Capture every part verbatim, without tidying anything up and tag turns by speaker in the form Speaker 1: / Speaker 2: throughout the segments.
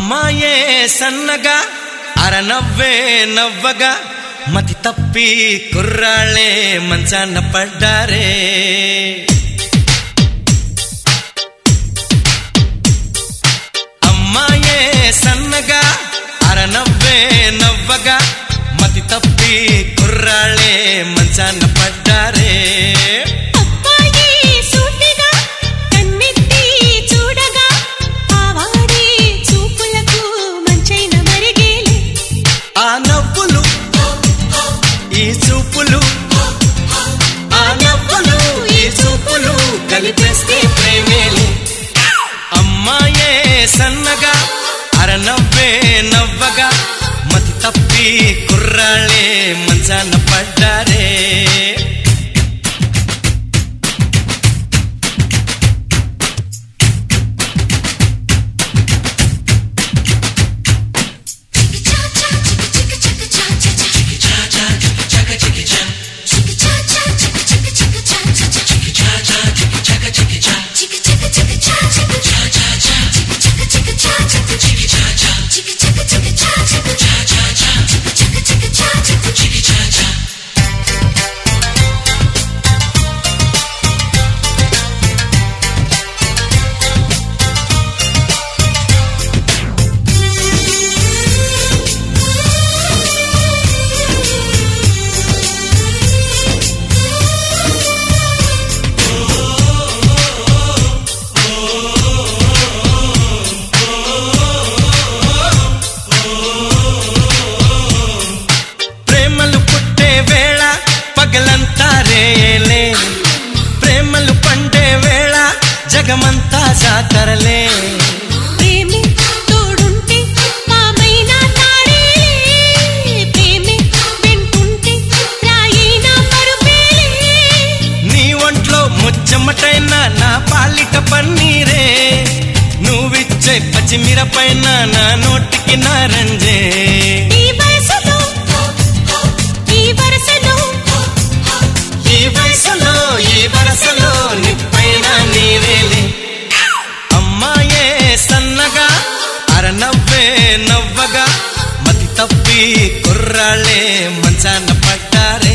Speaker 1: అమ్మాయే సన్నగా అరనవ్వే నవ్వగా మతి తప్పి కుర్రాళ్ళే మంచాన పడ్డారే. అమ్మాయే సన్నగా అరనవ్వే నవ్వగా మతి తప్పి కుర్రాళ్ళే మంచాన పడ్డారే. ఈ చూపులు ఆ నవ్వులు ఈ చూపులు కలిపేస్తే ప్రేమేలే. అమ్మాయే సన్నగా అరనవ్వే నవ్వగా మతి తప్పి కుర్రాళ్ళే మంచాన పడ్డారే. పగలంతా రేలే ప్రేమలు పండే వేళ జగమంతా జాతరలే.
Speaker 2: ప్రేమే తోడుంటే మామైనా తాడేలే, ప్రేమే వెంటుంటే రాయినా పరుపేలే.
Speaker 1: నీ ఒంట్లో ముచ్చమటైన నా పాలిట పన్నీరే, నువ్విచ్చే పచ్చిమిరపైన నా నోటికి నారంజే.
Speaker 2: ఈ వయసులో ఈ వరసలో
Speaker 1: ఈ వయసులో ఈ వరసలో నిప్పైన నీవేలే. అమ్మాయే సన్నగా అరనవ్వే నవ్వగా మతి తప్పి కుర్రాళ్ళే మంచాన పడ్డారే.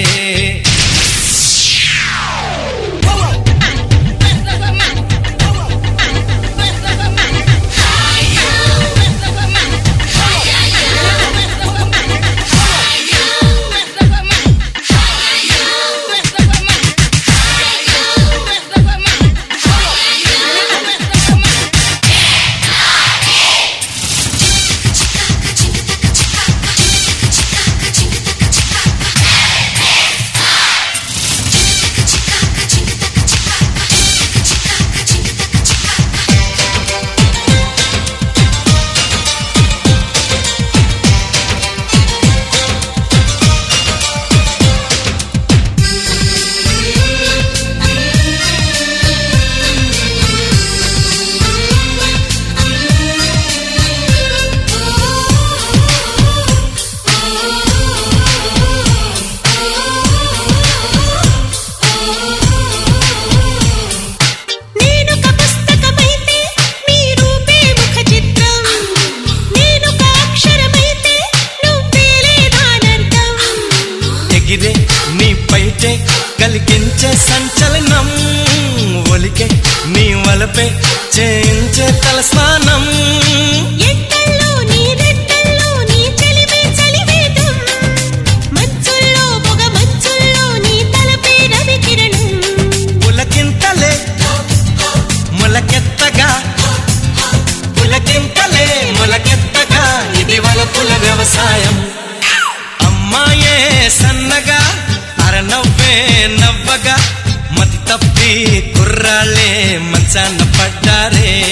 Speaker 1: నీ పైటే కలిగించే సంచలనం, ఒలికే నీ వలపే చేయించే తలస్నానం.
Speaker 2: ఎక్కల్లో నీ రెక్కల్లో నీ చలివే చలివేదం, మచ్చుల్లో పొగ మచ్చుల్లో నీ తలపే రవి కిరణం.
Speaker 1: పులకింతలే మొలకెత్తగా పులకింతలే మొలకెత్తగా ఇది వలపుల వ్యవసాయం. అమ్మాయే సన్నగా అరనవ్వే నవ్వగా మతి తప్పి కుర్రాళ్ళే మంచాన పడ్డారే.